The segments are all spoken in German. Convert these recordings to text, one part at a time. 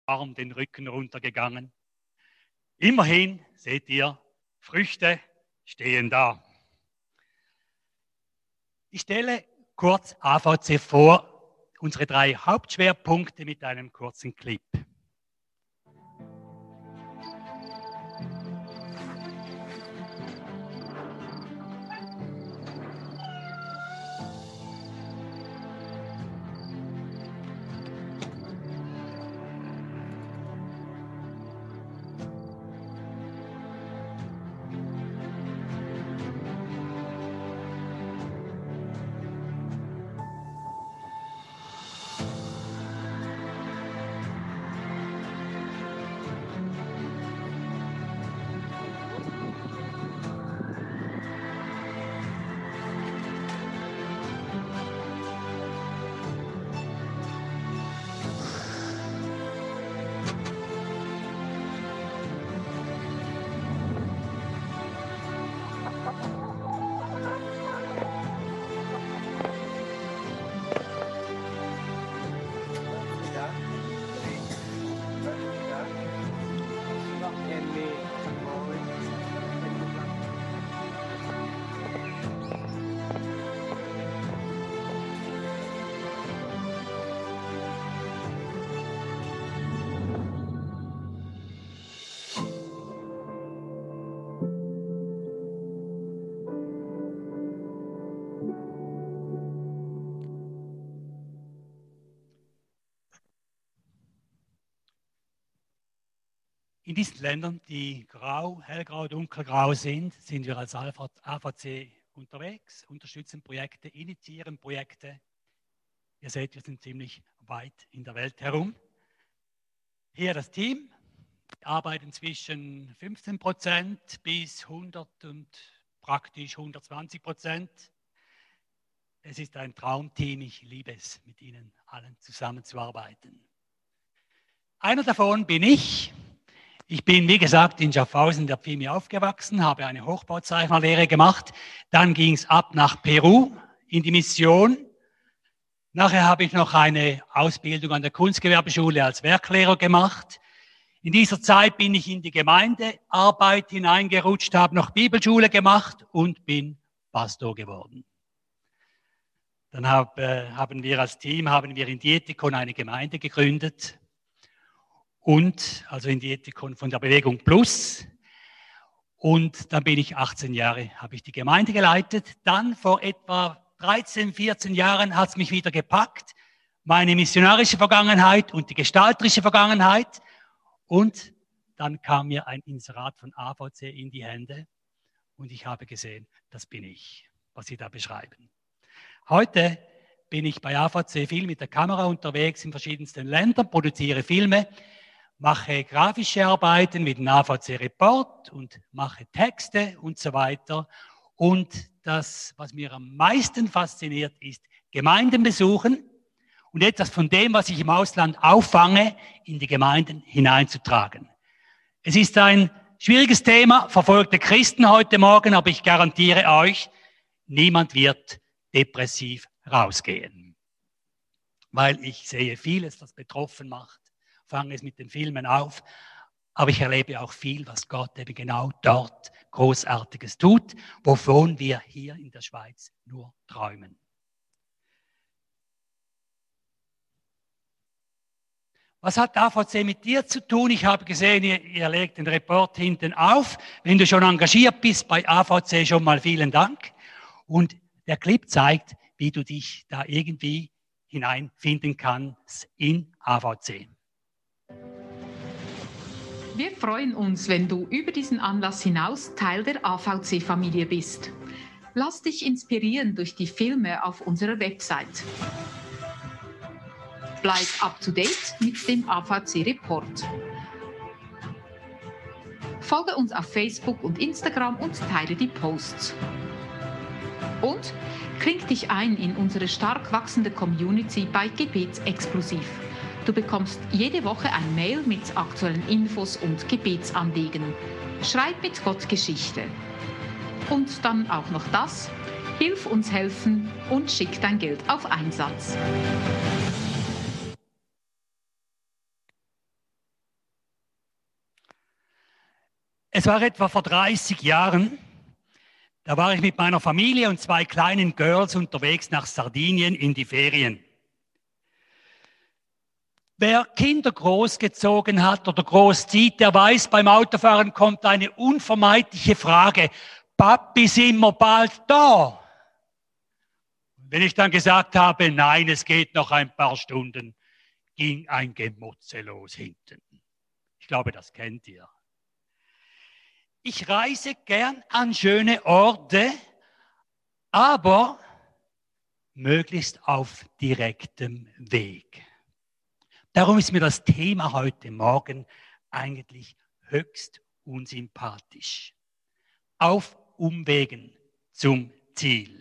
Arm den Rücken runtergegangen. Immerhin, seht ihr, Früchte stehen da. Ich stelle kurz AVC vor, unsere 3 Hauptschwerpunkte mit einem kurzen Clip. In diesen Ländern, die grau, hellgrau, dunkelgrau sind wir als AVC unterwegs, unterstützen Projekte, initiieren Projekte. Ihr seht, wir sind ziemlich weit in der Welt herum. Hier das Team, wir arbeiten zwischen 15% bis 100 und praktisch 120%. Es ist ein Traumteam, ich liebe es, mit Ihnen allen zusammenzuarbeiten. Einer davon bin ich. Ich bin, wie gesagt, in Schaffhausen der Pfimi aufgewachsen, habe eine Hochbauzeichnerlehre gemacht. Dann ging es ab nach Peru in die Mission. Nachher habe ich noch eine Ausbildung an der Kunstgewerbeschule als Werklehrer gemacht. In dieser Zeit bin ich in die Gemeindearbeit hineingerutscht, habe noch Bibelschule gemacht und bin Pastor geworden. Dann haben wir als Team in Dietikon eine Gemeinde gegründet. Also in Dietikon von der Bewegung Plus. Und dann bin ich 18 Jahre, habe ich die Gemeinde geleitet. Dann vor etwa 13, 14 Jahren hat es mich wieder gepackt, meine missionarische Vergangenheit und die gestalterische Vergangenheit. Und dann kam mir ein Inserat von AVC in die Hände und ich habe gesehen, das bin ich, was Sie da beschreiben. Heute bin ich bei AVC viel mit der Kamera unterwegs in verschiedensten Ländern, produziere Filme, mache grafische Arbeiten mit dem AVC Report und mache Texte und so weiter. Und das, was mir am meisten fasziniert, ist Gemeinden besuchen und etwas von dem, was ich im Ausland auffange, in die Gemeinden hineinzutragen. Es ist ein schwieriges Thema, verfolgte Christen heute Morgen, aber ich garantiere euch, niemand wird depressiv rausgehen. Weil ich sehe vieles, was betroffen macht. Fange es mit den Filmen auf, aber ich erlebe auch viel, was Gott eben genau dort Großartiges tut, wovon wir hier in der Schweiz nur träumen. Was hat AVC mit dir zu tun? Ich habe gesehen, ihr legt den Report hinten auf. Wenn du schon engagiert bist bei AVC, schon mal vielen Dank. Und der Clip zeigt, wie du dich da irgendwie hineinfinden kannst in AVC. Wir freuen uns, wenn du über diesen Anlass hinaus Teil der AVC-Familie bist. Lass dich inspirieren durch die Filme auf unserer Website. Bleib up to date mit dem AVC-Report. Folge uns auf Facebook und Instagram und teile die Posts. Und kling dich ein in unsere stark wachsende Community bei Gebetsexplosiv. Du bekommst jede Woche ein Mail mit aktuellen Infos und Gebetsanliegen. Schreib mit Gott Geschichte. Und dann auch noch das: Hilf uns helfen und schick dein Geld auf Einsatz. Es war etwa vor 30 Jahren, da war ich mit meiner Familie und 2 kleinen Girls unterwegs nach Sardinien in die Ferien. Wer Kinder großgezogen hat oder großzieht, der weiß, beim Autofahren kommt eine unvermeidliche Frage: Papi, sind wir bald da? Wenn ich dann gesagt habe, nein, es geht noch ein paar Stunden, ging ein Gemotze los hinten. Ich glaube, das kennt ihr. Ich reise gern an schöne Orte, aber möglichst auf direktem Weg. Darum ist mir das Thema heute Morgen eigentlich höchst unsympathisch. Auf Umwegen zum Ziel.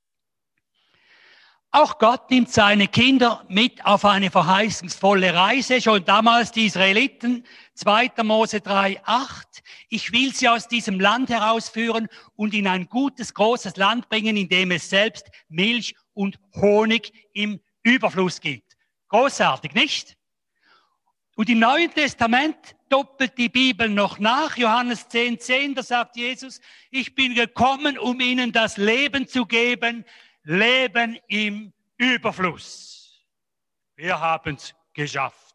Auch Gott nimmt seine Kinder mit auf eine verheißungsvolle Reise. Schon damals die Israeliten, 2. Mose 3,8. Ich will sie aus diesem Land herausführen und in ein gutes, großes Land bringen, in dem es selbst Milch und Honig im Überfluss gibt. Großartig, nicht? Und im Neuen Testament doppelt die Bibel noch nach. Johannes 10,10, da sagt Jesus, ich bin gekommen, um ihnen das Leben zu geben, Leben im Überfluss. Wir haben es geschafft.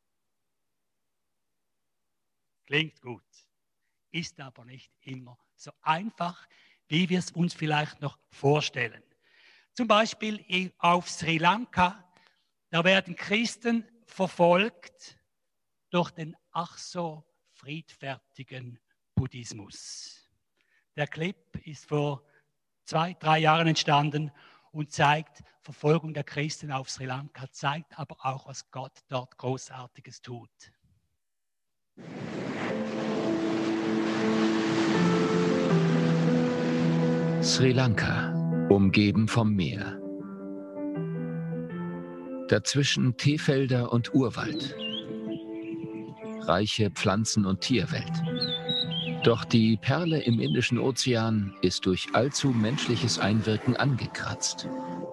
Klingt gut, ist aber nicht immer so einfach, wie wir es uns vielleicht noch vorstellen. Zum Beispiel auf Sri Lanka, da werden Christen verfolgt durch den ach so friedfertigen Buddhismus. Der Clip ist vor 2-3 Jahren entstanden und zeigt Verfolgung der Christen auf Sri Lanka, zeigt aber auch, was Gott dort Großartiges tut. Sri Lanka, umgeben vom Meer. Dazwischen Teefelder und Urwald. Reiche Pflanzen- und Tierwelt. Doch die Perle im Indischen Ozean ist durch allzu menschliches Einwirken angekratzt.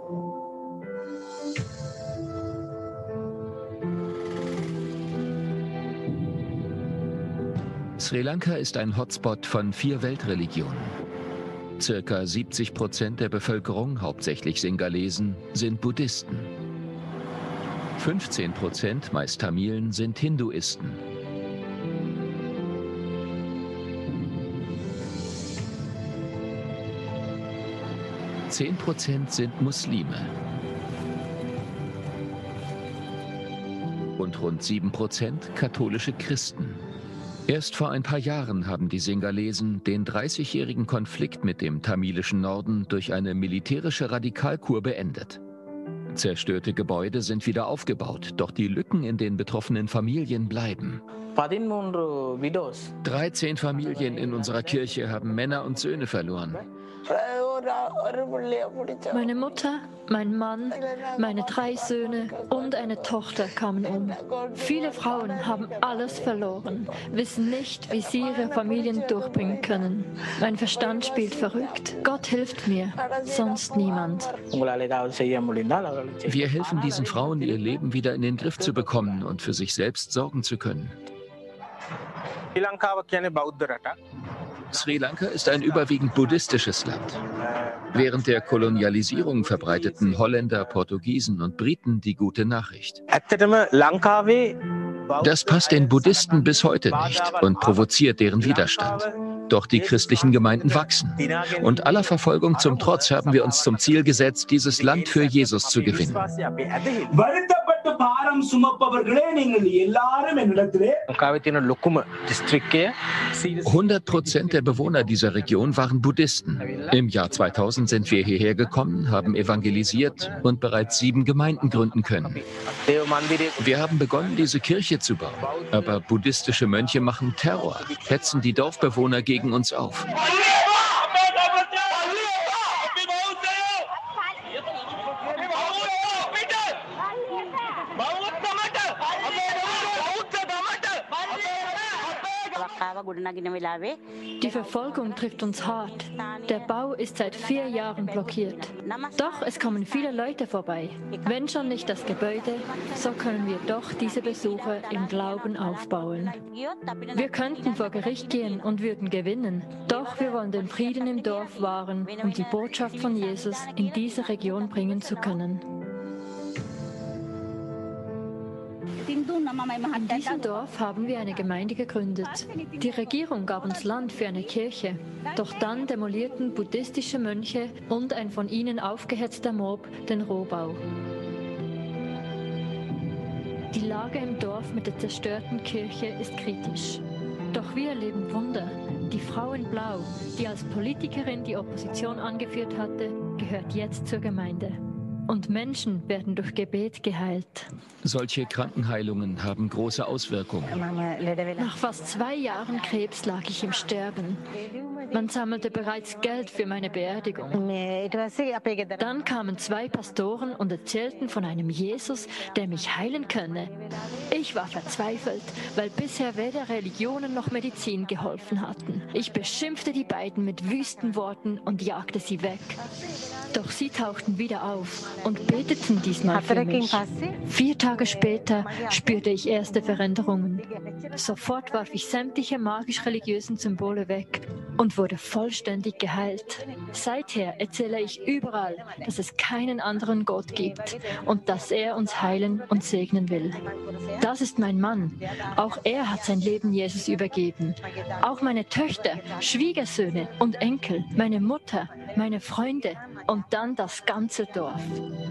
Sri Lanka ist ein Hotspot von 4 Weltreligionen. Circa 70% der Bevölkerung, hauptsächlich Singalesen, sind Buddhisten. 15%, meist Tamilen, sind Hinduisten. 10% sind Muslime. Und rund 7% katholische Christen. Erst vor ein paar Jahren haben die Singalesen den 30-jährigen Konflikt mit dem tamilischen Norden durch eine militärische Radikalkur beendet. Zerstörte Gebäude sind wieder aufgebaut, doch die Lücken in den betroffenen Familien bleiben. 13 Familien in unserer Kirche haben Männer und Söhne verloren. Meine Mutter, mein Mann, meine 3 Söhne und eine Tochter kamen um. Viele Frauen haben alles verloren, wissen nicht, wie sie ihre Familien durchbringen können. Mein Verstand spielt verrückt. Gott hilft mir, sonst niemand. Wir helfen diesen Frauen, ihr Leben wieder in den Griff zu bekommen und für sich selbst sorgen zu können. Sri Lanka ist ein überwiegend buddhistisches Land. Während der Kolonialisierung verbreiteten Holländer, Portugiesen und Briten die gute Nachricht. Das passt den Buddhisten bis heute nicht und provoziert deren Widerstand. Doch die christlichen Gemeinden wachsen. Und aller Verfolgung zum Trotz haben wir uns zum Ziel gesetzt, dieses Land für Jesus zu gewinnen. 100% der Bewohner dieser Region waren Buddhisten. Im Jahr 2000 sind wir hierher gekommen, haben evangelisiert und bereits 7 Gemeinden gründen können. Wir haben begonnen, diese Kirche zu bauen. Aber buddhistische Mönche machen Terror, hetzen die Dorfbewohner gegen uns auf. Die Verfolgung trifft uns hart. Der Bau ist seit 4 Jahren blockiert. Doch es kommen viele Leute vorbei. Wenn schon nicht das Gebäude, so können wir doch diese Besucher im Glauben aufbauen. Wir könnten vor Gericht gehen und würden gewinnen. Doch wir wollen den Frieden im Dorf wahren, um die Botschaft von Jesus in diese Region bringen zu können. In diesem Dorf haben wir eine Gemeinde gegründet. Die Regierung gab uns Land für eine Kirche. Doch dann demolierten buddhistische Mönche und ein von ihnen aufgehetzter Mob den Rohbau. Die Lage im Dorf mit der zerstörten Kirche ist kritisch. Doch wir erleben Wunder. Die Frau in Blau, die als Politikerin die Opposition angeführt hatte, gehört jetzt zur Gemeinde. Und Menschen werden durch Gebet geheilt. Solche Krankenheilungen haben große Auswirkungen. Nach fast 2 Jahren Krebs lag ich im Sterben. Man sammelte bereits Geld für meine Beerdigung. Dann kamen 2 Pastoren und erzählten von einem Jesus, der mich heilen könne. Ich war verzweifelt, weil bisher weder Religionen noch Medizin geholfen hatten. Ich beschimpfte die beiden mit wüsten Worten und jagte sie weg. Doch sie tauchten wieder auf und beteten diesmal für mich. 4 Tage später spürte ich erste Veränderungen. Sofort warf ich sämtliche magisch-religiösen Symbole weg und wurde vollständig geheilt. Seither erzähle ich überall, dass es keinen anderen Gott gibt und dass er uns heilen und segnen will. Das ist mein Mann. Auch er hat sein Leben Jesus übergeben. Auch meine Töchter, Schwiegersöhne und Enkel, meine Mutter, meine Freunde und dann das ganze Dorf.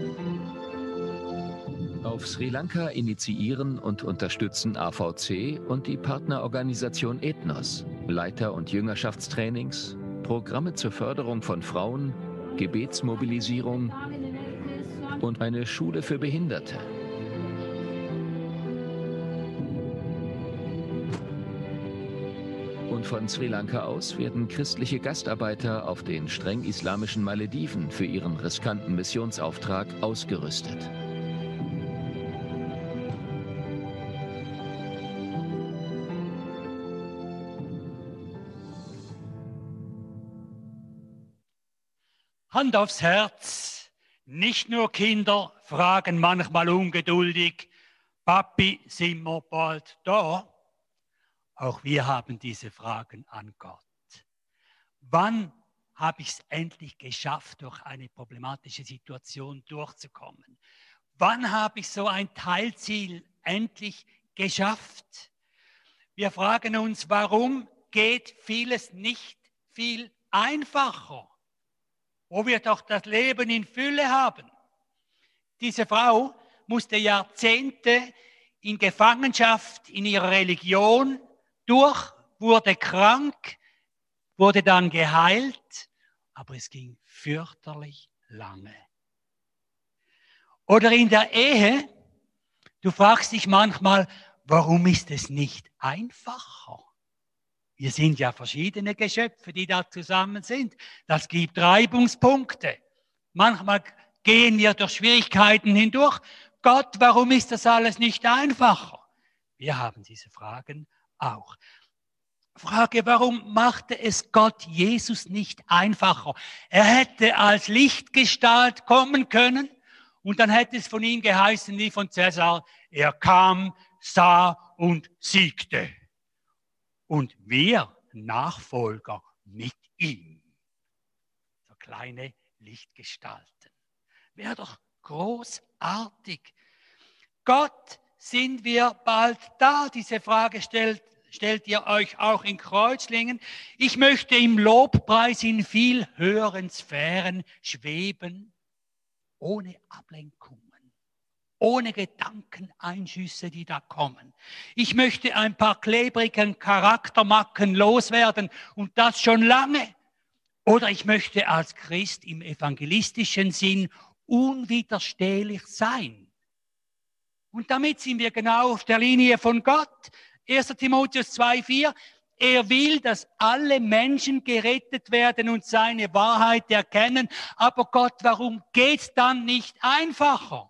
Auf Sri Lanka initiieren und unterstützen AVC und die Partnerorganisation Ethnos, Leiter- und Jüngerschaftstrainings, Programme zur Förderung von Frauen, Gebetsmobilisierung und eine Schule für Behinderte. Und von Sri Lanka aus werden christliche Gastarbeiter auf den streng islamischen Malediven für ihren riskanten Missionsauftrag ausgerüstet. Hand aufs Herz, nicht nur Kinder fragen manchmal ungeduldig, Papi, sind wir bald da? Auch wir haben diese Fragen an Gott. Wann habe ich es endlich geschafft, durch eine problematische Situation durchzukommen? Wann habe ich so ein Teilziel endlich geschafft? Wir fragen uns, warum geht vieles nicht viel einfacher, wo wir doch das Leben in Fülle haben? Diese Frau musste Jahrzehnte in Gefangenschaft in ihrer Religion durch, wurde krank, wurde dann geheilt, aber es ging fürchterlich lange. Oder in der Ehe, du fragst dich manchmal, warum ist es nicht einfacher? Wir sind ja verschiedene Geschöpfe, die da zusammen sind. Das gibt Reibungspunkte. Manchmal gehen wir durch Schwierigkeiten hindurch. Gott, warum ist das alles nicht einfacher? Wir haben diese Fragen auch. Frage, warum machte es Gott Jesus nicht einfacher? Er hätte als Lichtgestalt kommen können und dann hätte es von ihm geheißen, wie von Cäsar, er kam, sah und siegte. Und wir Nachfolger mit ihm. So kleine Lichtgestalten. Wäre doch großartig. Gott, sind wir bald da? Diese Frage stellt ihr euch auch in Kreuzlingen. Ich möchte im Lobpreis in viel höheren Sphären schweben, ohne Ablenkungen, ohne Gedankeneinschüsse, die da kommen. Ich möchte ein paar klebrigen Charaktermacken loswerden und das schon lange. Oder ich möchte als Christ im evangelistischen Sinn unwiderstehlich sein. Und damit sind wir genau auf der Linie von Gott. 1. Timotheus 2,4. Er will, dass alle Menschen gerettet werden und seine Wahrheit erkennen. Aber Gott, warum geht's dann nicht einfacher?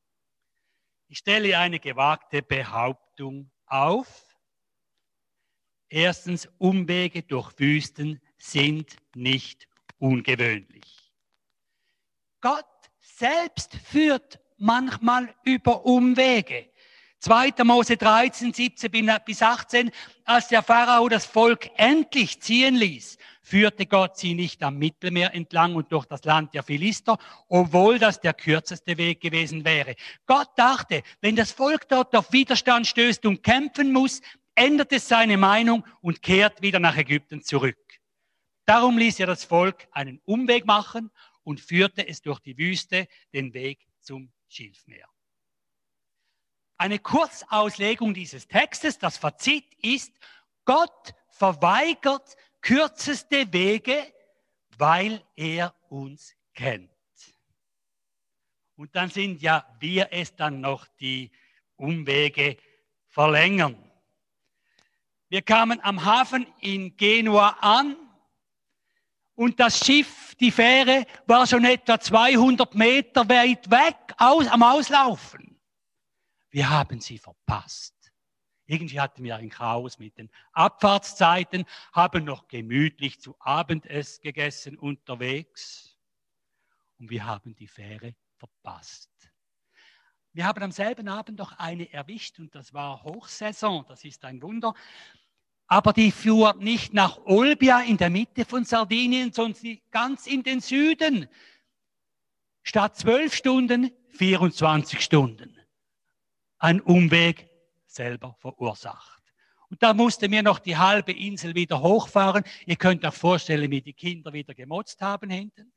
Ich stelle eine gewagte Behauptung auf. Erstens, Umwege durch Wüsten sind nicht ungewöhnlich. Gott selbst führt manchmal über Umwege. 2. Mose 13, 17 bis 18, als der Pharao das Volk endlich ziehen ließ, führte Gott sie nicht am Mittelmeer entlang und durch das Land der Philister, obwohl das der kürzeste Weg gewesen wäre. Gott dachte, wenn das Volk dort auf Widerstand stößt und kämpfen muss, ändert es seine Meinung und kehrt wieder nach Ägypten zurück. Darum ließ er das Volk einen Umweg machen und führte es durch die Wüste, den Weg zum Schilfmeer. Eine Kurzauslegung dieses Textes, das Fazit ist, Gott verweigert kürzeste Wege, weil er uns kennt. Und dann sind ja wir es dann noch, die Umwege verlängern. Wir kamen am Hafen in Genua an und das Schiff, die Fähre, war schon etwa 200 Meter weit weg am Auslaufen. Wir haben sie verpasst. Irgendwie hatten wir ein Chaos mit den Abfahrtszeiten, haben noch gemütlich zu Abend gegessen unterwegs und wir haben die Fähre verpasst. Wir haben am selben Abend noch eine erwischt und das war Hochsaison, das ist ein Wunder. Aber die fuhr nicht nach Olbia in der Mitte von Sardinien, sondern ganz in den Süden. Statt 12 Stunden, 24 Stunden. Ein Umweg selber verursacht. Und da mussten wir noch die halbe Insel wieder hochfahren. Ihr könnt euch vorstellen, wie die Kinder wieder gemotzt haben hinten.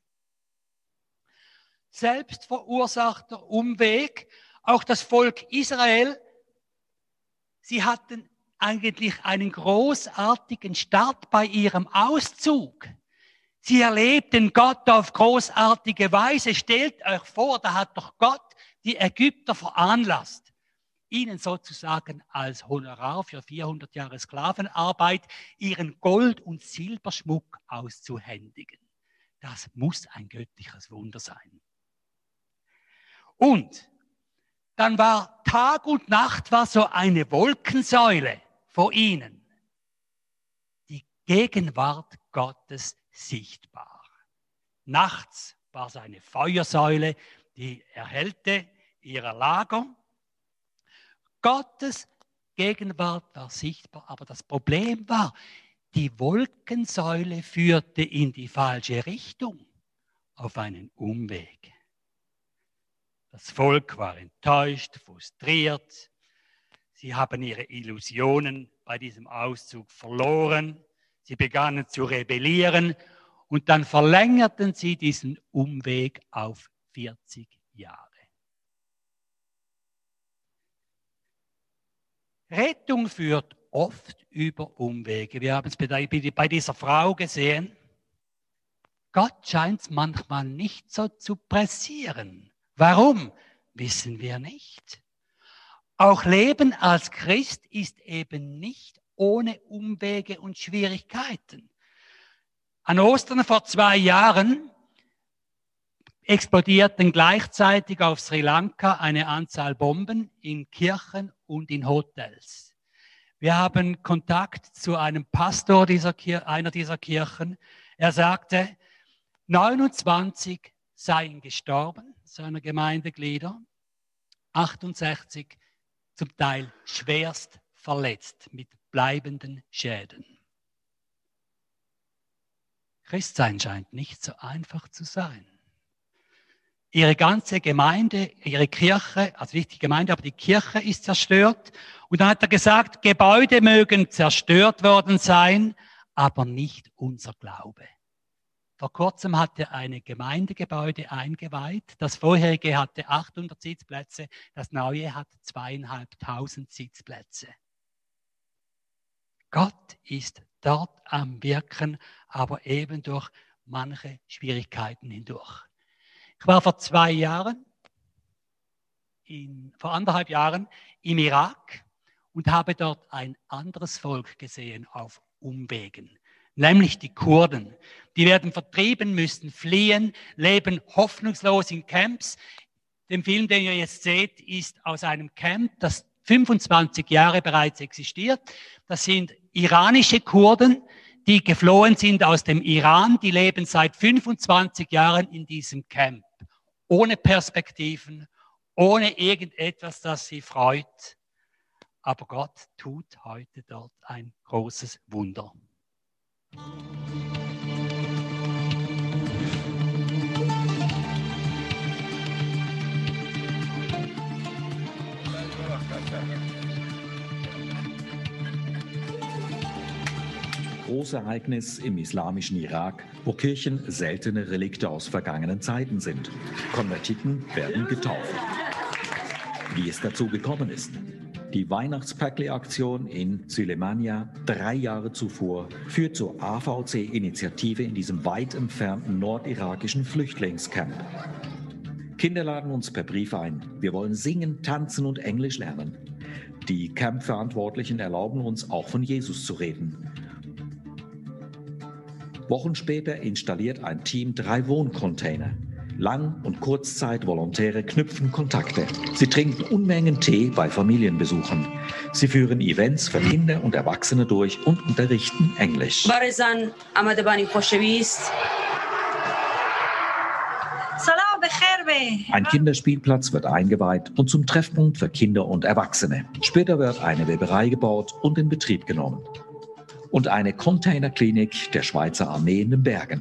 Selbst verursachter Umweg. Auch das Volk Israel, sie hatten eigentlich einen großartigen Start bei ihrem Auszug. Sie erlebten Gott auf großartige Weise. Stellt euch vor, da hat doch Gott die Ägypter veranlasst, ihnen sozusagen als Honorar für 400 Jahre Sklavenarbeit ihren Gold- und Silberschmuck auszuhändigen. Das muss ein göttliches Wunder sein. Und dann war Tag und Nacht war so eine Wolkensäule vor ihnen. Die Gegenwart Gottes sichtbar. Nachts war es eine Feuersäule, die erhellte ihre Lager. Gottes Gegenwart war sichtbar, aber das Problem war, die Wolkensäule führte in die falsche Richtung, auf einen Umweg. Das Volk war enttäuscht, frustriert. Sie haben ihre Illusionen bei diesem Auszug verloren. Sie begannen zu rebellieren und dann verlängerten sie diesen Umweg auf 40 Jahre. Rettung führt oft über Umwege. Wir haben es bei dieser Frau gesehen. Gott scheint es manchmal nicht so zu pressieren. Warum? Wissen wir nicht. Auch Leben als Christ ist eben nicht ohne Umwege und Schwierigkeiten. An Ostern vor 2 Jahren explodierten gleichzeitig auf Sri Lanka eine Anzahl Bomben in Kirchen und in Hotels. Wir haben Kontakt zu einem Pastor einer dieser Kirchen. Er sagte, 29 seien gestorben, seiner Gemeindeglieder, 68 zum Teil schwerst verletzt mit bleibenden Schäden. Christsein scheint nicht so einfach zu sein. Ihre ganze Gemeinde, ihre Kirche, also nicht die Gemeinde, aber die Kirche ist zerstört. Und dann hat er gesagt, Gebäude mögen zerstört worden sein, aber nicht unser Glaube. Vor kurzem hat er ein Gemeindegebäude eingeweiht. Das vorherige hatte 800 Sitzplätze, das neue hat 2500 Sitzplätze. Gott ist dort am Wirken, aber eben durch manche Schwierigkeiten hindurch. Ich war vor 1,5 Jahren im Irak und habe dort ein anderes Volk gesehen auf Umwegen. Nämlich die Kurden. Die werden vertrieben, müssen fliehen, leben hoffnungslos in Camps. Der Film, den ihr jetzt seht, ist aus einem Camp, das 25 Jahre bereits existiert. Das sind iranische Kurden, die geflohen sind aus dem Iran. Die leben seit 25 Jahren in diesem Camp. Ohne Perspektiven, ohne irgendetwas, das sie freut. Aber Gott tut heute dort ein großes Wunder. Großereignis im islamischen Irak, wo Kirchen seltene Relikte aus vergangenen Zeiten sind. Konvertiten werden getauft. Wie es dazu gekommen ist. Die Weihnachtspäckle-Aktion in Süleymania 3 Jahre zuvor führt zur AVC-Initiative in diesem weit entfernten nordirakischen Flüchtlingscamp. Kinder laden uns per Brief ein. Wir wollen singen, tanzen und Englisch lernen. Die Camp-Verantwortlichen erlauben uns auch von Jesus zu reden. Wochen später installiert ein Team 3 Wohncontainer. Lang- und Kurzzeit-Volontäre knüpfen Kontakte. Sie trinken Unmengen Tee bei Familienbesuchen. Sie führen Events für Kinder und Erwachsene durch und unterrichten Englisch. Ein Kinderspielplatz wird eingeweiht und zum Treffpunkt für Kinder und Erwachsene. Später wird eine Weberei gebaut und in Betrieb genommen. Und eine Containerklinik der Schweizer Armee in den Bergen.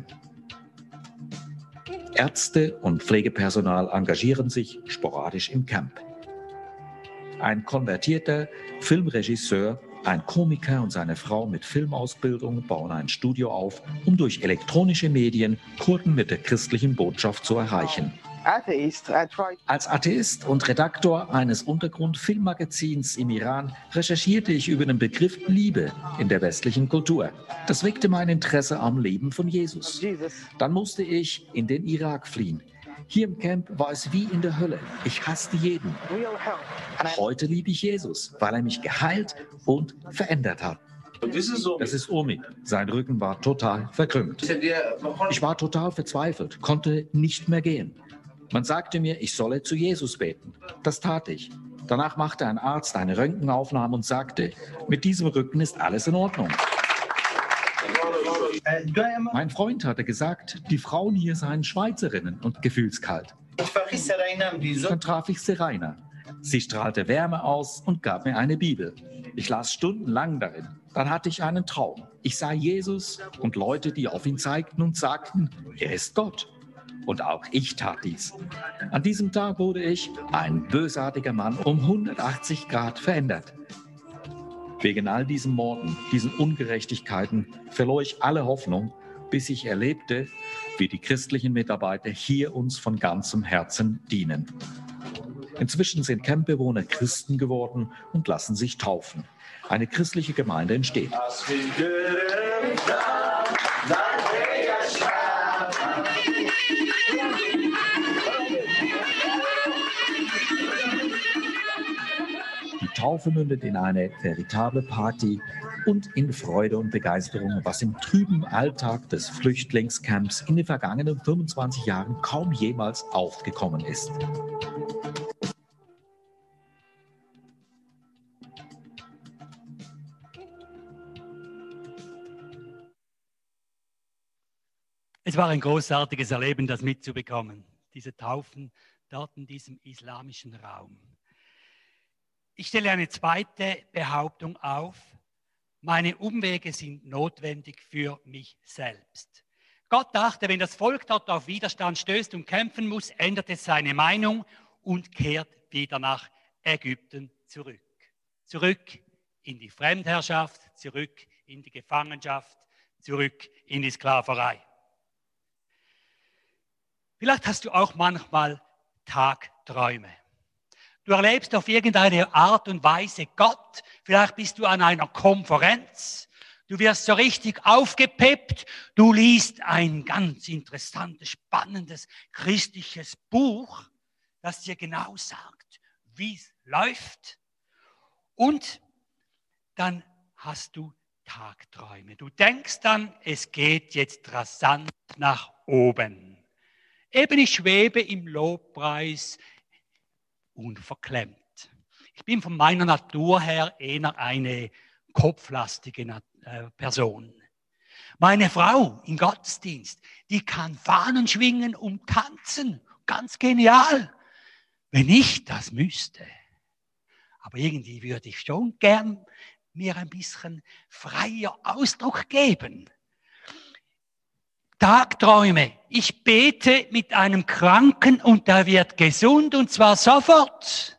Ärzte und Pflegepersonal engagieren sich sporadisch im Camp. Ein konvertierter Filmregisseur, ein Komiker und seine Frau mit Filmausbildung bauen ein Studio auf, um durch elektronische Medien Kurden mit der christlichen Botschaft zu erreichen. Als Atheist und Redaktor eines Untergrund-Filmmagazins im Iran recherchierte ich über den Begriff Liebe in der westlichen Kultur. Das weckte mein Interesse am Leben von Jesus. Dann musste ich in den Irak fliehen. Hier im Camp war es wie in der Hölle. Ich hasste jeden. Heute liebe ich Jesus, weil er mich geheilt und verändert hat. Das ist Omid. Sein Rücken war total verkrümmt. Ich war total verzweifelt, konnte nicht mehr gehen. Man sagte mir, ich solle zu Jesus beten. Das tat ich. Danach machte ein Arzt eine Röntgenaufnahme und sagte, mit diesem Rücken ist alles in Ordnung. Mein Freund hatte gesagt, die Frauen hier seien Schweizerinnen und gefühlskalt. Dann traf ich Seraina. Sie strahlte Wärme aus und gab mir eine Bibel. Ich las stundenlang darin. Dann hatte ich einen Traum. Ich sah Jesus und Leute, die auf ihn zeigten und sagten, er ist Gott. Und auch ich tat dies. An diesem Tag wurde ich, ein bösartiger Mann, um 180 Grad verändert. Wegen all diesen Morden, diesen Ungerechtigkeiten verlor ich alle Hoffnung, bis ich erlebte, wie die christlichen Mitarbeiter hier uns von ganzem Herzen dienen. Inzwischen sind Campbewohner Christen geworden und lassen sich taufen. Eine christliche Gemeinde entsteht. Die Taufe mündet in eine veritable Party und in Freude und Begeisterung, was im trüben Alltag des Flüchtlingscamps in den vergangenen 25 Jahren kaum jemals aufgekommen ist. Es war ein großartiges Erleben, das mitzubekommen, diese Taufen dort in diesem islamischen Raum. Ich stelle eine zweite Behauptung auf. Meine Umwege sind notwendig für mich selbst. Gott dachte, wenn das Volk dort auf Widerstand stößt und kämpfen muss, ändert es seine Meinung und kehrt wieder nach Ägypten zurück. Zurück in die Fremdherrschaft, zurück in die Gefangenschaft, zurück in die Sklaverei. Vielleicht hast du auch manchmal Tagträume. Du erlebst auf irgendeine Art und Weise Gott. Vielleicht bist du an einer Konferenz. Du wirst so richtig aufgepeppt. Du liest ein ganz interessantes, spannendes christliches Buch, das dir genau sagt, wie es läuft. Und dann hast du Tagträume. Du denkst dann, es geht jetzt rasant nach oben. Eben ich schwebe im Lobpreis unverklemmt. Ich bin von meiner Natur her eher eine kopflastige Person. Meine Frau im Gottesdienst, die kann Fahnen schwingen und tanzen. Ganz genial. Wenn ich das müsste. Aber irgendwie würde ich schon gern mir ein bisschen freier Ausdruck geben. Tagträume. Ich bete mit einem Kranken und der wird gesund und zwar sofort.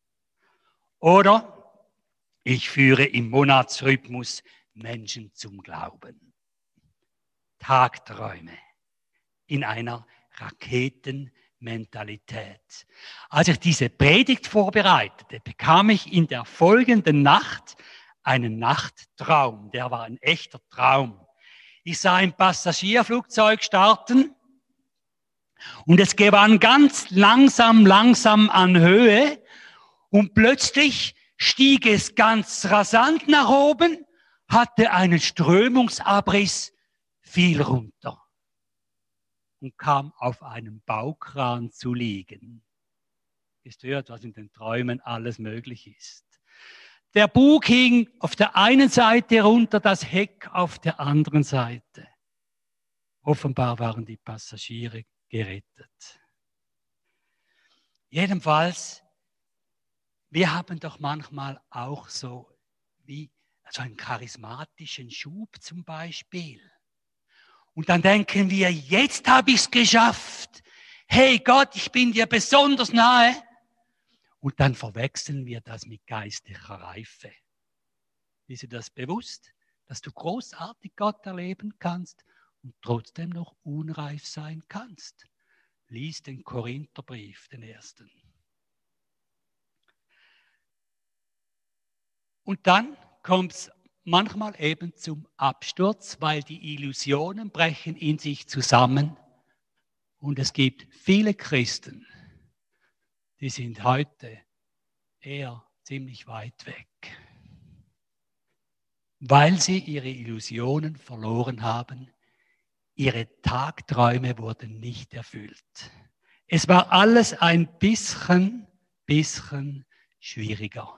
Oder ich führe im Monatsrhythmus Menschen zum Glauben. Tagträume in einer Raketenmentalität. Als ich diese Predigt vorbereitete, bekam ich in der folgenden Nacht einen Nachttraum. Der war ein echter Traum. Ich sah ein Passagierflugzeug starten und es gewann ganz langsam an Höhe und plötzlich stieg es ganz rasant nach oben, hatte einen Strömungsabriss, fiel runter und kam auf einem Baukran zu liegen. Ihr hört, was in den Träumen alles möglich ist. Der Bug hing auf der einen Seite runter, das Heck auf der anderen Seite. Offenbar waren die Passagiere gerettet. Jedenfalls, wir haben doch manchmal auch so einen charismatischen Schub zum Beispiel. Und dann denken wir, jetzt habe ich es geschafft. Hey Gott, ich bin dir besonders nahe. Und dann verwechseln wir das mit geistlicher Reife. Ist dir das bewusst, dass du großartig Gott erleben kannst und trotzdem noch unreif sein kannst? Lies den Korintherbrief, den ersten. Und dann kommt es manchmal eben zum Absturz, weil die Illusionen brechen in sich zusammen. Und es gibt viele Christen, die sind heute eher ziemlich weit weg, weil sie ihre Illusionen verloren haben. Ihre Tagträume wurden nicht erfüllt. Es war alles ein bisschen schwieriger.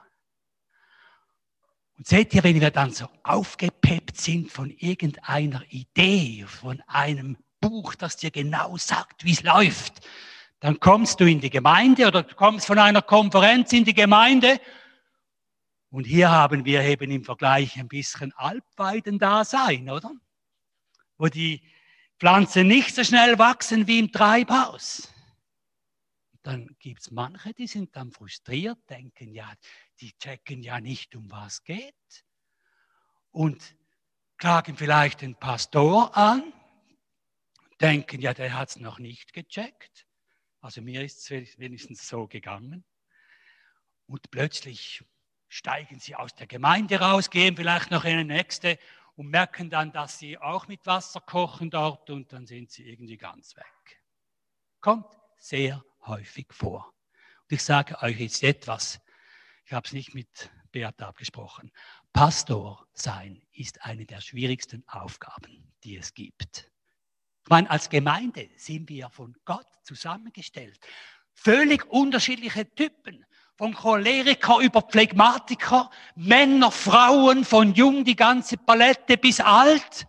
Und seht ihr, wenn wir dann so aufgepeppt sind von irgendeiner Idee, von einem Buch, das dir genau sagt, wie es läuft, dann kommst du in die Gemeinde oder du kommst von einer Konferenz in die Gemeinde und hier haben wir eben im Vergleich ein bisschen Alpweidendasein, oder? Wo die Pflanzen nicht so schnell wachsen wie im Treibhaus. Dann gibt es manche, die sind dann frustriert, denken, ja, die checken ja nicht, um was geht und klagen vielleicht den Pastor an, denken, ja, der hat es noch nicht gecheckt. Also mir ist es wenigstens so gegangen. Und plötzlich steigen sie aus der Gemeinde raus, gehen vielleicht noch in eine nächste und merken dann, dass sie auch mit Wasser kochen dort und dann sind sie irgendwie ganz weg. Kommt sehr häufig vor. Und ich sage euch jetzt etwas, ich habe es nicht mit Beat abgesprochen. Pastor sein ist eine der schwierigsten Aufgaben, die es gibt. Ich meine, als Gemeinde sind wir von Gott zusammengestellt. Völlig unterschiedliche Typen. Von Choleriker über Phlegmatiker, Männer, Frauen, von jung die ganze Palette bis alt.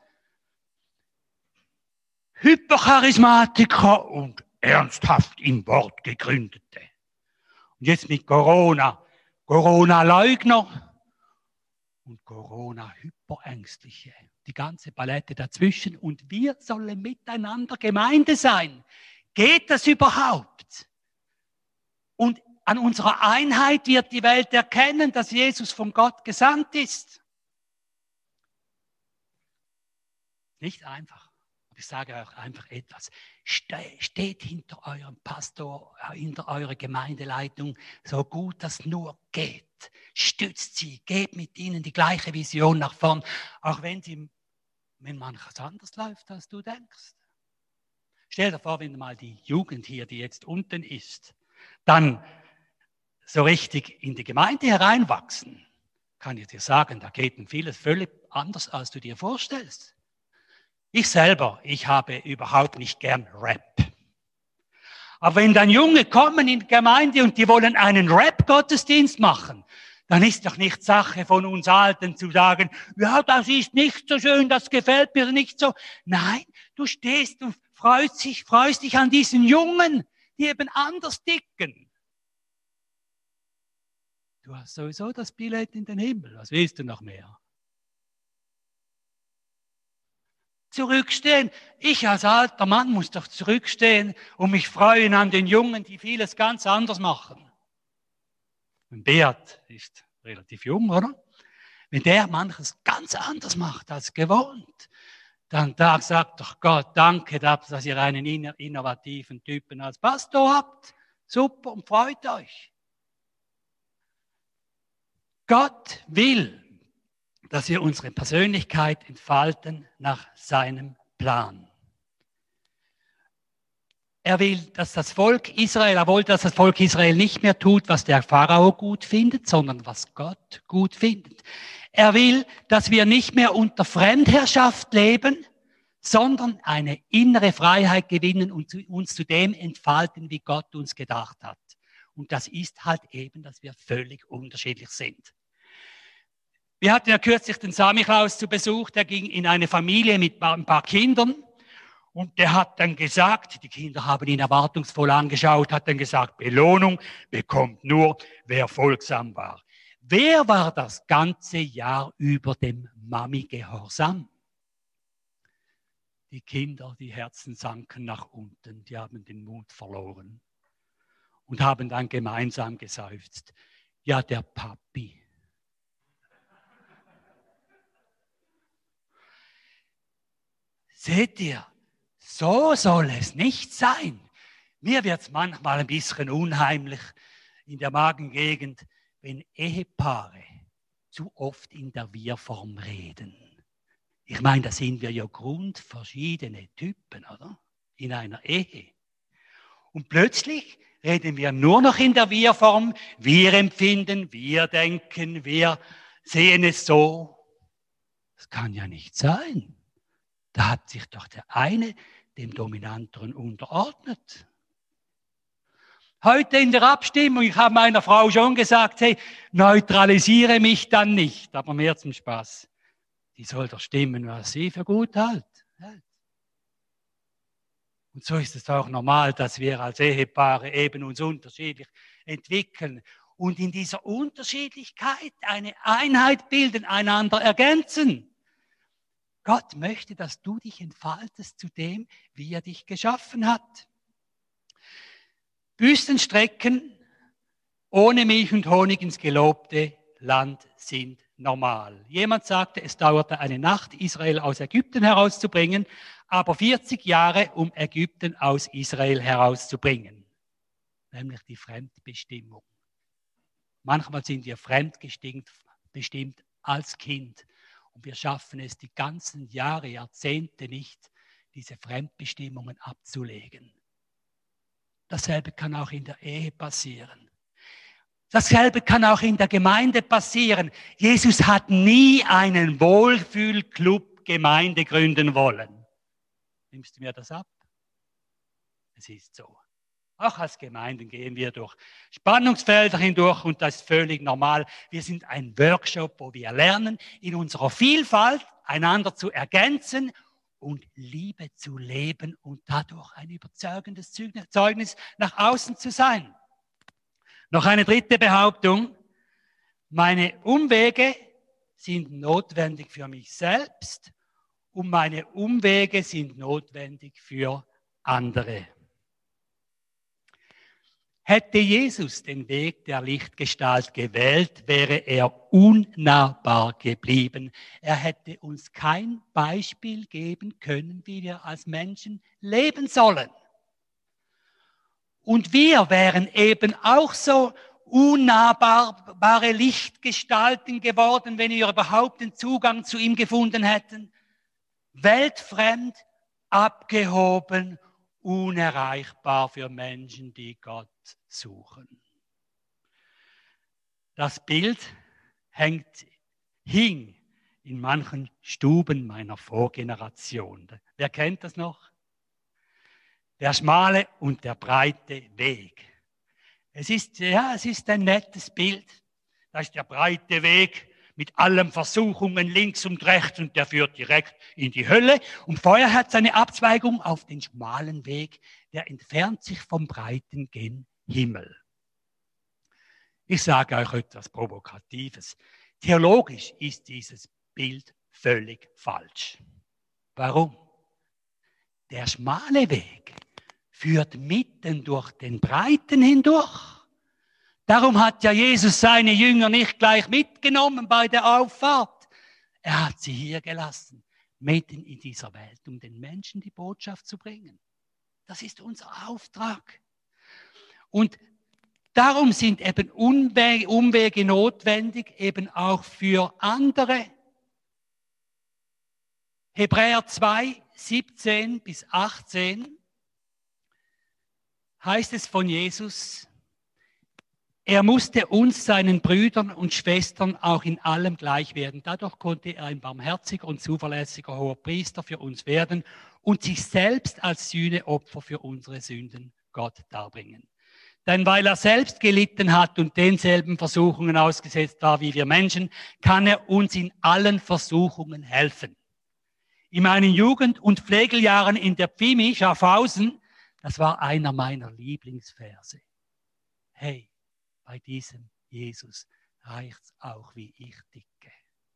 Hypercharismatiker und ernsthaft im Wort gegründete. Und jetzt mit Corona. Corona-Leugner und Corona-Hyperängstliche. Die ganze Palette dazwischen und wir sollen miteinander Gemeinde sein. Geht das überhaupt? Und an unserer Einheit wird die Welt erkennen, dass Jesus von Gott gesandt ist. Nicht einfach. Ich sage euch einfach etwas. Steht hinter eurem Pastor, hinter eurer Gemeindeleitung, so gut das nur geht. Stützt sie, gebt mit ihnen die gleiche Vision nach vorn, auch wenn manches anders läuft, als du denkst. Stell dir vor, wenn mal die Jugend hier, die jetzt unten ist, dann so richtig in die Gemeinde hereinwachsen, kann ich dir sagen, da geht vieles völlig anders, als du dir vorstellst. Ich selber, ich habe überhaupt nicht gern Rap. Aber wenn dann Junge kommen in die Gemeinde und die wollen einen Rap-Gottesdienst machen, dann ist doch nicht Sache von uns Alten zu sagen, ja, das ist nicht so schön, das gefällt mir nicht so. Nein, du stehst und freust dich an diesen Jungen, die eben anders ticken. Du hast sowieso das Billett in den Himmel. Was willst du noch mehr? Zurückstehen. Ich als alter Mann muss doch zurückstehen und mich freuen an den Jungen, die vieles ganz anders machen. Und Beat ist relativ jung, oder? Wenn der manches ganz anders macht als gewohnt, dann sagt doch Gott, danke, dass ihr einen innovativen Typen als Pastor habt. Super und freut euch. Gott will, dass wir unsere Persönlichkeit entfalten nach seinem Plan. Er will, dass das Volk Israel, er wollte, dass das Volk Israel nicht mehr tut, was der Pharao gut findet, sondern was Gott gut findet. Er will, dass wir nicht mehr unter Fremdherrschaft leben, sondern eine innere Freiheit gewinnen und uns zu dem entfalten, wie Gott uns gedacht hat. Und das ist halt eben, dass wir völlig unterschiedlich sind. Wir hatten ja kürzlich den Samichlaus zu Besuch, der ging in eine Familie mit ein paar Kindern und der hat dann gesagt, die Kinder haben ihn erwartungsvoll angeschaut, hat dann gesagt, Belohnung bekommt nur, wer folgsam war. Wer war das ganze Jahr über dem Mami gehorsam? Die Kinder, die Herzen sanken nach unten, die haben den Mut verloren und haben dann gemeinsam geseufzt. Ja, der Papi. Seht ihr, so soll es nicht sein. Mir wird es manchmal ein bisschen unheimlich in der Magengegend, wenn Ehepaare zu oft in der Wir-Form reden. Ich meine, da sind wir ja grundverschiedene Typen, oder? In einer Ehe. Und plötzlich reden wir nur noch in der Wir-Form. Wir empfinden, wir denken, wir sehen es so. Das kann ja nicht sein. Da hat sich doch der eine dem Dominanteren unterordnet. Heute in der Abstimmung, ich habe meiner Frau schon gesagt, hey, neutralisiere mich dann nicht, aber mehr zum Spaß. Die soll doch stimmen, was sie für gut hält. Und so ist es auch normal, dass wir als Ehepaare eben uns unterschiedlich entwickeln und in dieser Unterschiedlichkeit eine Einheit bilden, einander ergänzen. Gott möchte, dass du dich entfaltest zu dem, wie er dich geschaffen hat. Wüstenstrecken ohne Milch und Honig ins gelobte Land sind normal. Jemand sagte, es dauerte eine Nacht, Israel aus Ägypten herauszubringen, aber 40 Jahre, um Ägypten aus Israel herauszubringen. Nämlich die Fremdbestimmung. Manchmal sind wir fremdbestimmt als Kind. Und wir schaffen es die ganzen Jahre, Jahrzehnte nicht, diese Fremdbestimmungen abzulegen. Dasselbe kann auch in der Ehe passieren. Dasselbe kann auch in der Gemeinde passieren. Jesus hat nie einen Wohlfühlclub Gemeinde gründen wollen. Nimmst du mir das ab? Es ist so. Auch als Gemeinden gehen wir durch Spannungsfelder hindurch und das ist völlig normal. Wir sind ein Workshop, wo wir lernen, in unserer Vielfalt einander zu ergänzen und Liebe zu leben und dadurch ein überzeugendes Zeugnis nach außen zu sein. Noch eine dritte Behauptung. Meine Umwege sind notwendig für mich selbst und meine Umwege sind notwendig für andere. Hätte Jesus den Weg der Lichtgestalt gewählt, wäre er unnahbar geblieben. Er hätte uns kein Beispiel geben können, wie wir als Menschen leben sollen. Und wir wären eben auch so unnahbare Lichtgestalten geworden, wenn wir überhaupt den Zugang zu ihm gefunden hätten. Weltfremd, abgehoben, unerreichbar für Menschen, die Gott suchen. Das Bild hing in manchen Stuben meiner Vorgeneration. Wer kennt das noch? Der schmale und der breite Weg. Es ist ein nettes Bild. Da ist der breite Weg mit allen Versuchungen links und rechts und der führt direkt in die Hölle. Und vorher hat es eine Abzweigung auf den schmalen Weg, der entfernt sich vom breiten gen Himmel. Ich sage euch etwas Provokatives. Theologisch ist dieses Bild völlig falsch. Warum? Der schmale Weg führt mitten durch den breiten hindurch. Darum hat ja Jesus seine Jünger nicht gleich mitgenommen bei der Auffahrt. Er hat sie hier gelassen, mitten in dieser Welt, um den Menschen die Botschaft zu bringen. Das ist unser Auftrag. Und darum sind eben Umwege notwendig, eben auch für andere. Hebräer 2, 17 bis 18 heißt es von Jesus, er musste uns, seinen Brüdern und Schwestern, auch in allem gleich werden. Dadurch konnte er ein barmherziger und zuverlässiger hoher Priester für uns werden und sich selbst als Sühneopfer für unsere Sünden Gott darbringen. Denn weil er selbst gelitten hat und denselben Versuchungen ausgesetzt war wie wir Menschen, kann er uns in allen Versuchungen helfen. In meinen Jugend- und Pflegeljahren in der Pfimi Schaffhausen, das war einer meiner Lieblingsverse. Hey, bei diesem Jesus reicht's auch, wie ich dicke.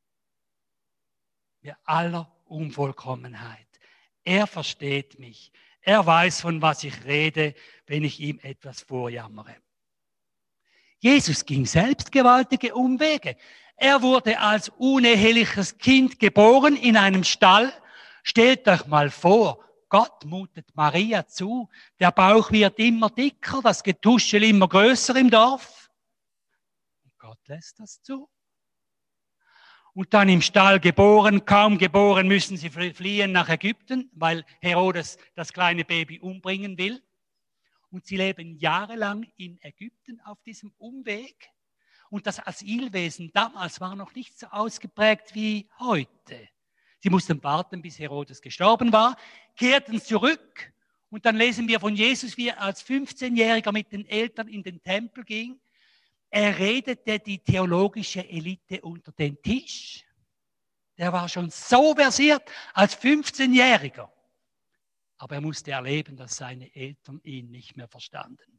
Mit aller Unvollkommenheit. Er versteht mich. Er weiß, von was ich rede, wenn ich ihm etwas vorjammere. Jesus ging selbst gewaltige Umwege. Er wurde als uneheliches Kind geboren in einem Stall. Stellt euch mal vor, Gott mutet Maria zu, der Bauch wird immer dicker, das Getuschel immer größer im Dorf. Und Gott lässt das zu. Und dann im Stall geboren, kaum geboren, müssen sie fliehen nach Ägypten, weil Herodes das kleine Baby umbringen will. Und sie leben jahrelang in Ägypten auf diesem Umweg. Und das Asylwesen damals war noch nicht so ausgeprägt wie heute. Sie mussten warten, bis Herodes gestorben war, kehrten zurück. Und dann lesen wir von Jesus, wie er als 15-Jähriger mit den Eltern in den Tempel ging. Er redete die theologische Elite unter den Tisch. Der war schon so versiert als 15-Jähriger. Aber er musste erleben, dass seine Eltern ihn nicht mehr verstanden.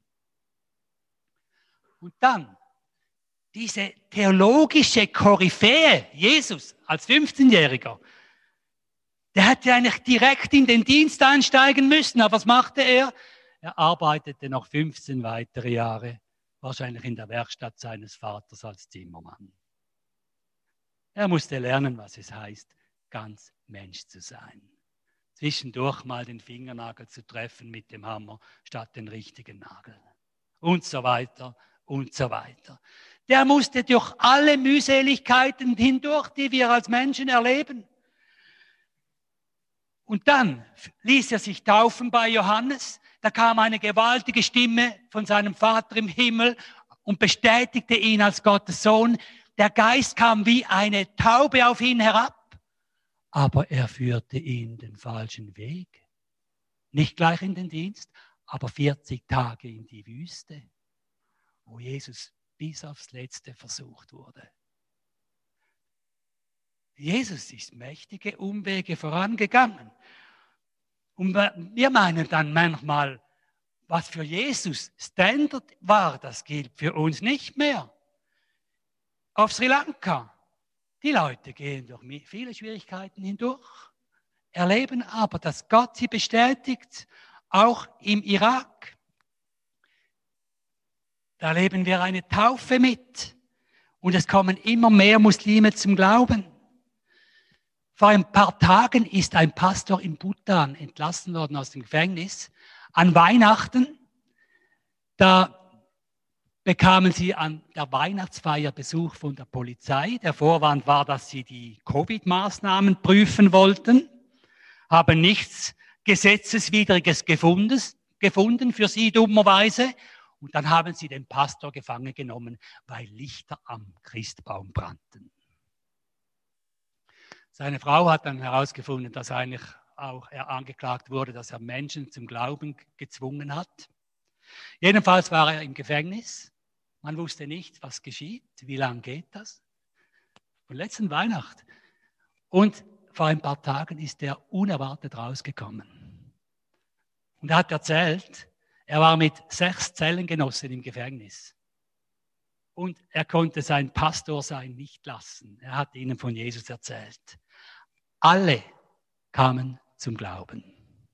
Und dann diese theologische Koryphäe, Jesus als 15-Jähriger, der hätte eigentlich direkt in den Dienst einsteigen müssen. Aber was machte er? Er arbeitete noch 15 weitere Jahre, wahrscheinlich in der Werkstatt seines Vaters als Zimmermann. Er musste lernen, was es heißt, ganz Mensch zu sein. Zwischendurch mal den Fingernagel zu treffen mit dem Hammer statt den richtigen Nagel. Und so weiter und so weiter. Der musste durch alle Mühseligkeiten hindurch, die wir als Menschen erleben. Und dann ließ er sich taufen bei Johannes. Da kam eine gewaltige Stimme von seinem Vater im Himmel und bestätigte ihn als Gottes Sohn. Der Geist kam wie eine Taube auf ihn herab, aber er führte ihn den falschen Weg. Nicht gleich in den Dienst, aber 40 Tage in die Wüste, wo Jesus bis aufs Letzte versucht wurde. Jesus ist mächtige Umwege vorangegangen. Und wir meinen dann manchmal, was für Jesus Standard war, das gilt für uns nicht mehr. Auf Sri Lanka, die Leute gehen durch viele Schwierigkeiten hindurch, erleben aber, dass Gott sie bestätigt, auch im Irak. Da erleben wir eine Taufe mit und es kommen immer mehr Muslime zum Glauben. Vor ein paar Tagen ist ein Pastor in Bhutan entlassen worden aus dem Gefängnis. An Weihnachten, da bekamen sie an der Weihnachtsfeier Besuch von der Polizei. Der Vorwand war, dass sie die Covid-Maßnahmen prüfen wollten, haben nichts Gesetzeswidriges gefunden für sie dummerweise. Und dann haben sie den Pastor gefangen genommen, weil Lichter am Christbaum brannten. Seine Frau hat dann herausgefunden, dass eigentlich auch er angeklagt wurde, dass er Menschen zum Glauben gezwungen hat. Jedenfalls war er im Gefängnis. Man wusste nicht, was geschieht, wie lange geht das. Von letzten Weihnachten. Und vor ein paar Tagen ist er unerwartet rausgekommen. Und er hat erzählt, er war mit 6 Zellengenossen im Gefängnis. Und er konnte sein Pastorsein nicht lassen. Er hat ihnen von Jesus erzählt. Alle kamen zum Glauben.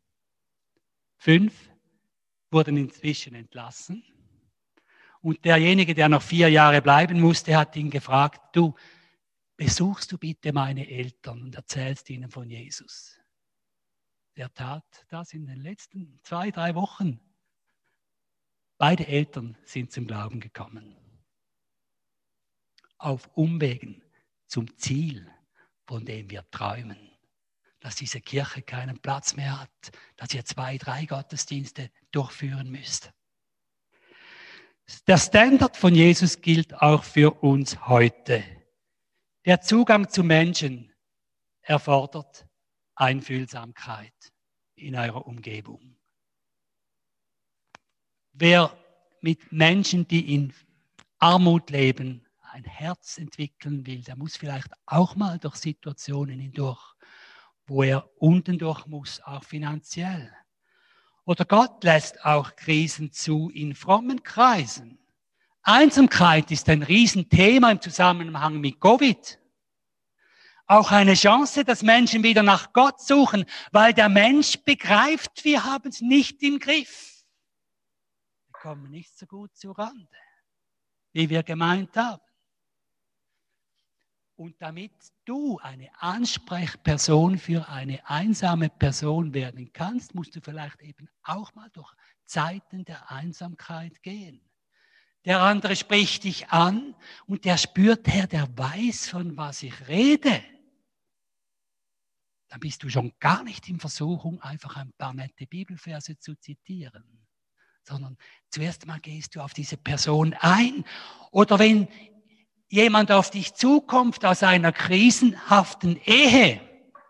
5 wurden inzwischen entlassen. Und derjenige, der noch 4 Jahre bleiben musste, hat ihn gefragt, du, besuchst du bitte meine Eltern und erzählst ihnen von Jesus? Der tat das in den letzten 2, 3 Wochen. Beide Eltern sind zum Glauben gekommen. Auf Umwegen zum Ziel, von dem wir träumen. Dass diese Kirche keinen Platz mehr hat, dass ihr 2, 3 Gottesdienste durchführen müsst. Der Standard von Jesus gilt auch für uns heute. Der Zugang zu Menschen erfordert Einfühlsamkeit in eurer Umgebung. Wer mit Menschen, die in Armut leben, ein Herz entwickeln will, der muss vielleicht auch mal durch Situationen hindurch, wo er unten durch muss, auch finanziell. Oder Gott lässt auch Krisen zu in frommen Kreisen. Einsamkeit ist ein Riesenthema im Zusammenhang mit Covid. Auch eine Chance, dass Menschen wieder nach Gott suchen, weil der Mensch begreift, wir haben es nicht im Griff. Wir kommen nicht so gut zurande, wie wir gemeint haben. Und damit du eine Ansprechperson für eine einsame Person werden kannst, musst du vielleicht eben auch mal durch Zeiten der Einsamkeit gehen. Der andere spricht dich an und der spürt, Herr, der weiß, von was ich rede. Dann bist du schon gar nicht in Versuchung, einfach ein paar nette Bibelverse zu zitieren, sondern zuerst mal gehst du auf diese Person ein. Oder wenn jemand auf dich zukommt aus einer krisenhaften Ehe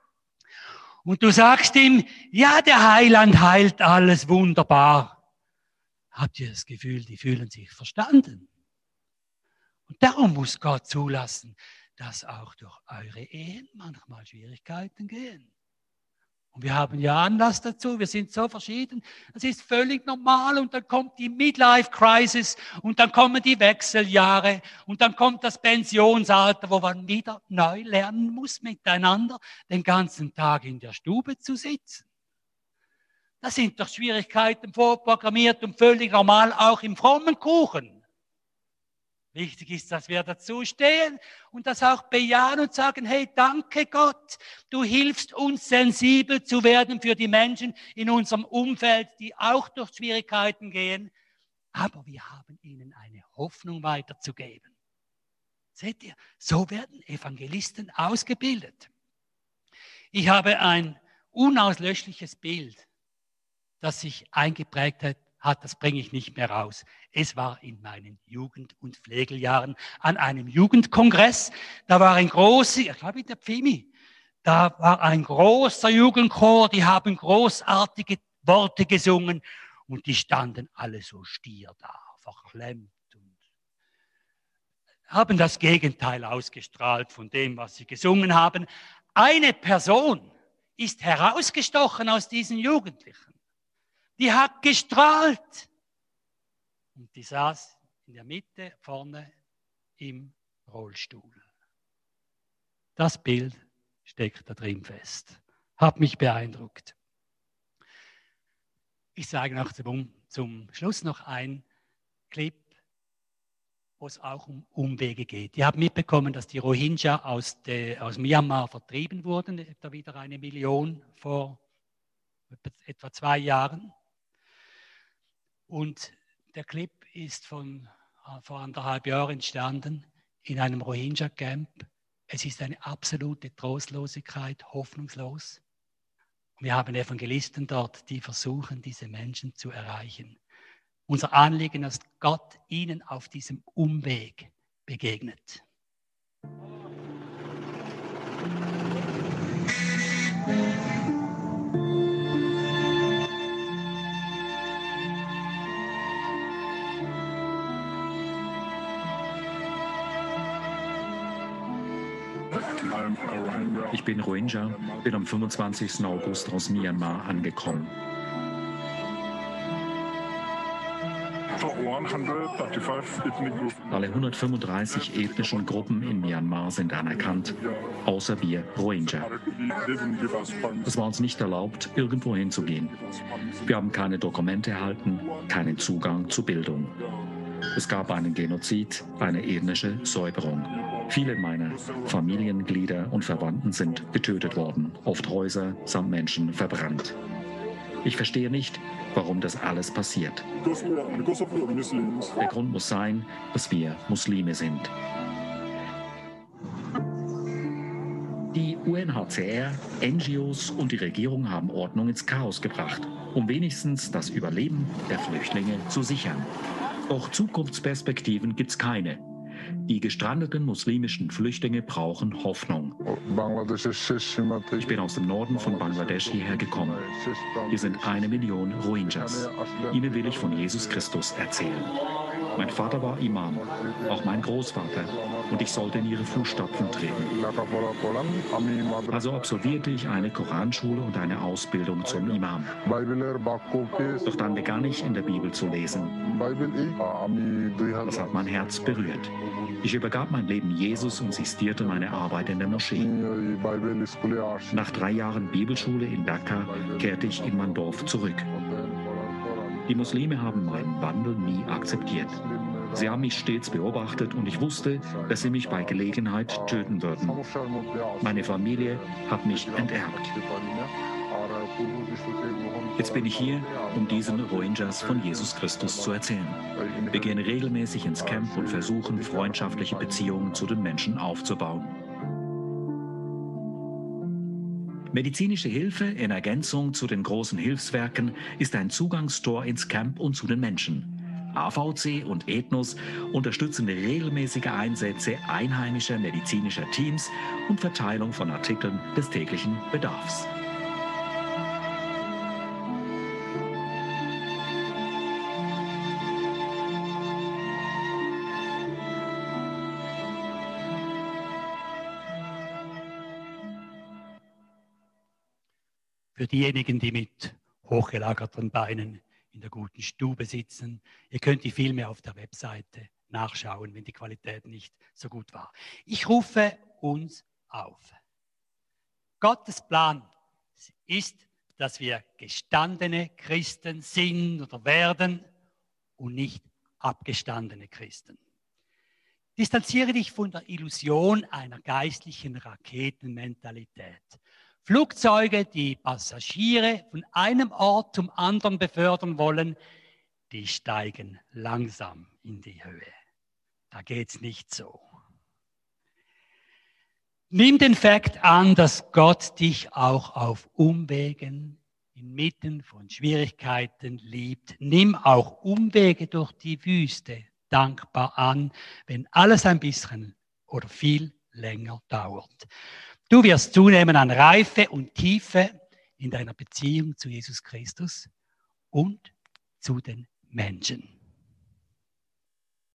und du sagst ihm, ja, der Heiland heilt alles wunderbar, habt ihr das Gefühl, die fühlen sich verstanden. Und darum muss Gott zulassen, dass auch durch eure Ehen manchmal Schwierigkeiten gehen. Und wir haben ja Anlass dazu, wir sind so verschieden, das ist völlig normal und dann kommt die Midlife-Crisis und dann kommen die Wechseljahre und dann kommt das Pensionsalter, wo man wieder neu lernen muss, miteinander den ganzen Tag in der Stube zu sitzen. Da sind doch Schwierigkeiten vorprogrammiert und völlig normal, auch im frommen Kuchen. Wichtig ist, dass wir dazu stehen und das auch bejahen und sagen, hey, danke Gott, du hilfst uns sensibel zu werden für die Menschen in unserem Umfeld, die auch durch Schwierigkeiten gehen. Aber wir haben ihnen eine Hoffnung weiterzugeben. Seht ihr, so werden Evangelisten ausgebildet. Ich habe ein unauslöschliches Bild, das sich eingeprägt hat, das bringe ich nicht mehr raus. Es war in meinen Jugend- und Pflegeljahren an einem Jugendkongress. Da war ein großer, ich glaube in der Pfimi, da war ein großer Jugendchor, die haben großartige Worte gesungen und die standen alle so stier da, verklemmt und haben das Gegenteil ausgestrahlt von dem, was sie gesungen haben. Eine Person ist herausgestochen aus diesen Jugendlichen. Die hat gestrahlt. Und die saß in der Mitte vorne im Rollstuhl. Das Bild steckt da drin fest. Hat mich beeindruckt. Ich sage noch zum Schluss noch ein Clip, wo es auch um Umwege geht. Ihr habt mitbekommen, dass die Rohingya aus Myanmar vertrieben wurden, etwa wieder 1 Million vor etwa 2 Jahren. Und der Clip ist vor 1,5 Jahren entstanden in einem Rohingya-Camp. Es ist eine absolute Trostlosigkeit, hoffnungslos. Wir haben Evangelisten dort, die versuchen, diese Menschen zu erreichen. Unser Anliegen ist, Gott ihnen auf diesem Umweg begegnet. Ich bin Rohingya, bin am 25. August aus Myanmar angekommen. Alle 135 ethnischen Gruppen in Myanmar sind anerkannt, außer wir Rohingya. Es war uns nicht erlaubt, irgendwo hinzugehen. Wir haben keine Dokumente erhalten, keinen Zugang zu Bildung. Es gab einen Genozid, eine ethnische Säuberung. Viele meiner Familienglieder und Verwandten sind getötet worden, oft Häuser samt Menschen verbrannt. Ich verstehe nicht, warum das alles passiert. Der Grund muss sein, dass wir Muslime sind. Die UNHCR, NGOs und die Regierung haben Ordnung ins Chaos gebracht, um wenigstens das Überleben der Flüchtlinge zu sichern. Doch Zukunftsperspektiven gibt's keine. Die gestrandeten muslimischen Flüchtlinge brauchen Hoffnung. Ich bin aus dem Norden von Bangladesch hierher gekommen. Hier sind 1 Million Rohingyas. Ihnen will ich von Jesus Christus erzählen. Mein Vater war Imam, auch mein Großvater, und ich sollte in ihre Fußstapfen treten. Also absolvierte ich eine Koranschule und eine Ausbildung zum Imam. Doch dann begann ich, in der Bibel zu lesen. Das hat mein Herz berührt. Ich übergab mein Leben Jesus und sistierte meine Arbeit in der Moschee. Nach 3 Jahren Bibelschule in Dhaka kehrte ich in mein Dorf zurück. Die Muslime haben meinen Wandel nie akzeptiert. Sie haben mich stets beobachtet und ich wusste, dass sie mich bei Gelegenheit töten würden. Meine Familie hat mich enterbt. Jetzt bin ich hier, um diesen Rohingyas von Jesus Christus zu erzählen. Wir gehen regelmäßig ins Camp und versuchen, freundschaftliche Beziehungen zu den Menschen aufzubauen. Medizinische Hilfe in Ergänzung zu den großen Hilfswerken ist ein Zugangstor ins Camp und zu den Menschen. AVC und Ethnos unterstützen regelmäßige Einsätze einheimischer medizinischer Teams und Verteilung von Artikeln des täglichen Bedarfs. Für diejenigen, die mit hochgelagerten Beinen in der guten Stube sitzen, ihr könnt die Filme auf der Webseite nachschauen, wenn die Qualität nicht so gut war. Ich rufe uns auf. Gottes Plan ist, dass wir gestandene Christen sind oder werden und nicht abgestandene Christen. Distanziere dich von der Illusion einer geistlichen Raketenmentalität. Flugzeuge, die Passagiere von einem Ort zum anderen befördern wollen, die steigen langsam in die Höhe. Da geht es nicht so. Nimm den Fakt an, dass Gott dich auch auf Umwegen inmitten von Schwierigkeiten liebt. Nimm auch Umwege durch die Wüste dankbar an, wenn alles ein bisschen oder viel länger dauert. Du wirst zunehmen an Reife und Tiefe in deiner Beziehung zu Jesus Christus und zu den Menschen.